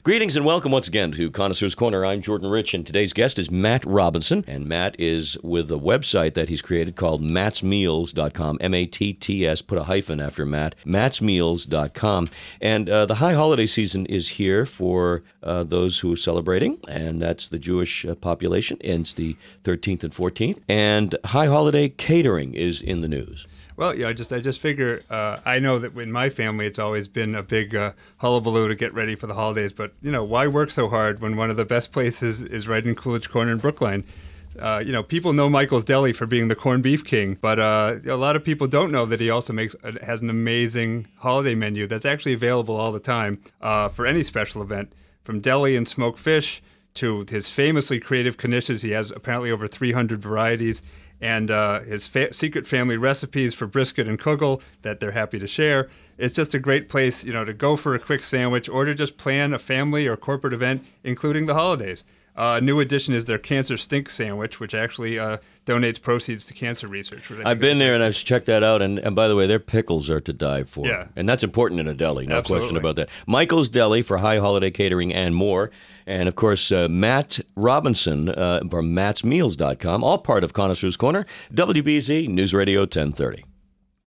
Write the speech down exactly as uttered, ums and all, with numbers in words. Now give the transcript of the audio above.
Greetings and welcome once again to Connoisseur's Corner. I'm Jordan Rich, and today's guest is Matt Robinson. And Matt is with a website that he's created called matts meals dot com, M A T T S, put a hyphen after Matt, matts meals dot com. And uh, the high holiday season is here for uh, those who are celebrating, and that's the Jewish uh, population. It's the thirteenth and fourteenth. And high holiday catering is in the news. Well, yeah, I just I just figure uh, I know that in my family it's always been a big uh, hullabaloo to get ready for the holidays. But you know, why work so hard when one of the best places is right in Coolidge Corner in Brookline? Uh, you know, people know Michael's Deli for being the corned beef king, but uh, a lot of people don't know that he also makes has an amazing holiday menu that's actually available all the time uh, for any special event, from deli and smoked fish to his famously creative knishes. He has apparently over three hundred varieties. And uh, his fa- secret family recipes for brisket and kugel that they're happy to share. It's just a great place, you know, to go for a quick sandwich or to just plan a family or corporate event, including the holidays. Uh, a new addition is their Cancer Stink Sandwich, which actually uh, donates proceeds to cancer research. I've been there and I've checked that out. And, and by the way, their pickles are to die for. Yeah. And that's important in a deli, no Absolutely. question about that. Michael's Deli for high holiday catering and more. And, of course, uh, Matt Robinson uh, from matts meals dot com, all part of Connoisseur's Corner, W B Z News Radio ten thirty.